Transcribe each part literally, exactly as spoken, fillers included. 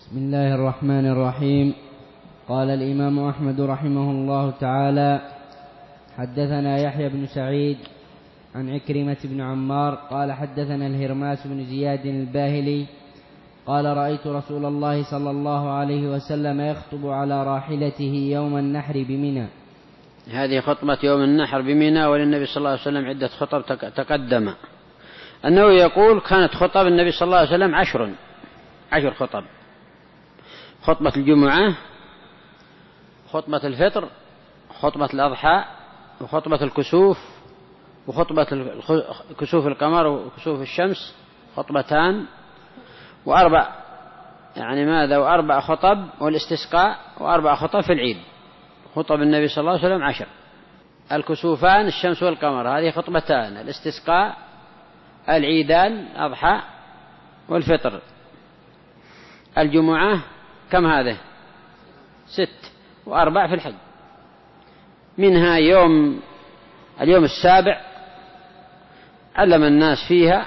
بسم الله الرحمن الرحيم. قال الإمام أحمد رحمه الله تعالى: حدثنا يحيى بن سعيد عن عكرمة بن عمار قال حدثنا الهرماس بن زياد الباهلي قال: رأيت رسول الله صلى الله عليه وسلم يخطب على راحلته يوم النحر بمنى. هذه خطبة يوم النحر بمنى، وللنبي صلى الله عليه وسلم عدة خطب تقدم. أنه يقول: كانت خطب النبي صلى الله عليه وسلم عشر عشر خطب: خطبة الجمعة، خطبة الفطر، خطبة الأضحى، وخطبة الكسوف، وخطبة كسوف القمر وكسوف الشمس، خطبتان، وأربع يعني ماذا وأربع خطب، والاستسقاء، وأربع خطب في العيد. خطب النبي صلى الله عليه وسلم عشر: الكسوفان الشمس والقمر هذه خطبتان، الاستسقاء، العيدان الأضحى والفطر. الجمعة كم هذه؟ ست، وأربع في الحج. منها يوم اليوم السابع علم الناس فيها،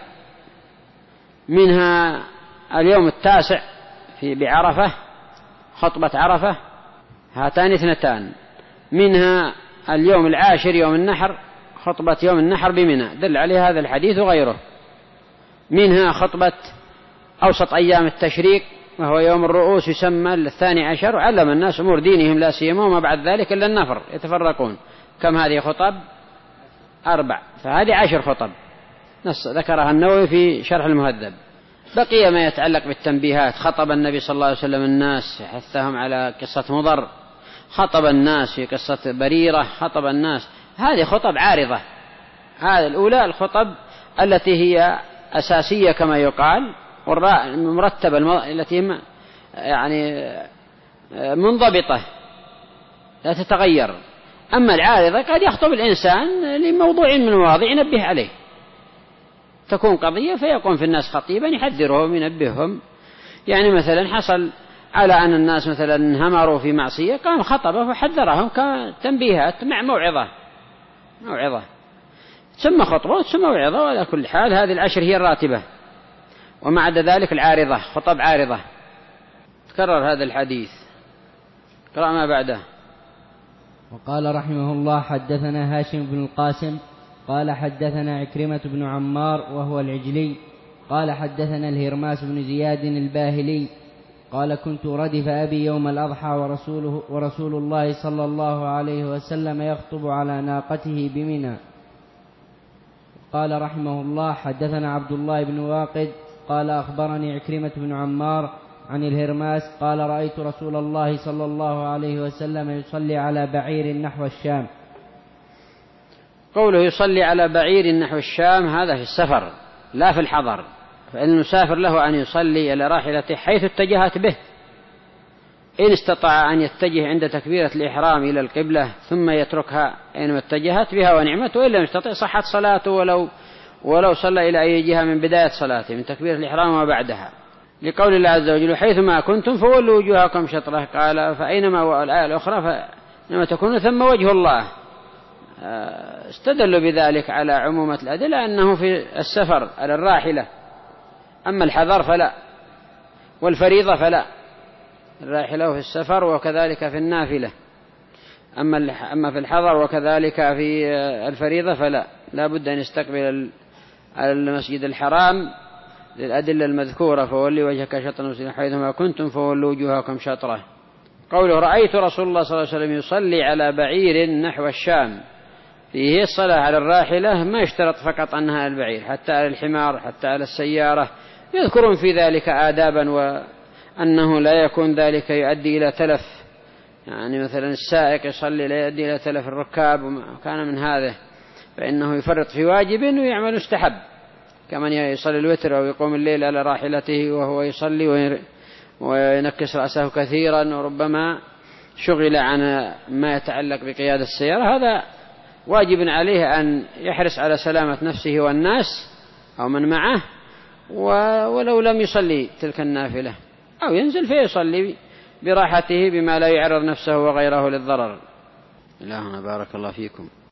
منها اليوم التاسع في بعرفة خطبة عرفة، هاتان اثنتان. منها اليوم العاشر يوم النحر خطبة يوم النحر بمنى، دل عليه هذا الحديث وغيره. منها خطبة أوسط أيام التشريق وهو يوم الرؤوس يسمى الثاني عشر، وعلم الناس أمور دينهم لا سيما وما بعد ذلك إلا النفر يتفرقون. كم هذه خطب؟ أربع، فهذه عشر خطب نص ذكرها النووي في شرح المهذب. بقي ما يتعلق بالتنبيهات: خطب النبي صلى الله عليه وسلم الناس، حثهم على قصة مضر، خطب الناس في قصة بريرة، خطب الناس. هذه خطب عارضة. هذه الأولى الخطب التي هي أساسية كما يقال، والمرتبة التي يعني منضبطة لا تتغير. أما العارضة قد يخطب الإنسان لموضوع من المواضيع ينبه عليه، تكون قضية فيكون في الناس خطيبا يحذرهم ينبههم. يعني مثلا حصل على أن الناس مثلا انهمروا في معصية، قام خطبه وحذرهم كتنبيهات مع موعظة موعظة ثم خطبة ثم موعظة. وعلى كل حال هذه العشر هي الراتبة، ومع ذلك العارضة خطب عارضة. تكرر هذا الحديث. قرأ ما بعده. وقال رحمه الله: حدثنا هاشم بن القاسم قال حدثنا عكرمة بن عمار وهو العجلي قال حدثنا الهرماس بن زياد الباهلي قال: كنت ردف أبي يوم الأضحى ورسوله ورسول الله صلى الله عليه وسلم يخطب على ناقته بمنى. قال رحمه الله: حدثنا عبد الله بن واقد قال أخبرني عكرمة بن عمار عن الهرماس قال: رأيت رسول الله صلى الله عليه وسلم يصلي على بعير نحو الشام. قوله يصلي على بعير نحو الشام هذا في السفر لا في الحضر، فإن المسافر له أن يصلي على راحلته حيث اتجهت به، إن استطاع أن يتجه عند تكبيرة الإحرام إلى القبلة ثم يتركها أينما اتجهت بها ونعمت، وإن لم يستطع صحت صلاته ولو ولو صلى إلى أي جهة من بداية صلاته من تكبيرة الإحرام وما بعدها، لقول الله عز وجل: حيثما كنتم فولوا وجوهكم شطره. قال: فأينما، والآية الأخرى: فإنما تكونوا ثم وجه الله. استدلوا بذلك على عمومة الأدلة أنه في السفر على الراحلة، أما الحضر فلا، والفريضة فلا. الراحلة في السفر وكذلك في النافلة، أما أما في الحضر وكذلك في الفريضة فلا، لا بد أن يستقبل المسجد الحرام للأدلة المذكورة: فولي وجهك شطر المسجد حيثما كنتم فولوا وجوهكم شطره. قوله: رأيت رسول الله صلى الله عليه وسلم يصلي على بعير نحو الشام، فيه الصلاة على الراحلة ما يشترط فقط أنها البعير، حتى على الحمار، حتى على السيارة. يذكرون في ذلك آدابا، وأنه لا يكون ذلك يؤدي إلى تلف، يعني مثلا السائق يصلي لا يؤدي إلى تلف الركاب، وكان من هذا فإنه يفرط في واجب ويعمل مستحب، كمن يصلي الوتر أو يقوم الليل على راحلته وهو يصلي وينكس رأسه كثيرا، وربما شغل عن ما يتعلق بقيادة السيارة. هذا واجب عليه أن يحرص على سلامة نفسه والناس أو من معه، ولو لم يصلي تلك النافلة أو ينزل فيصلي براحته بما لا يعرض نفسه وغيره للضرر. إلهنا بارك الله فيكم.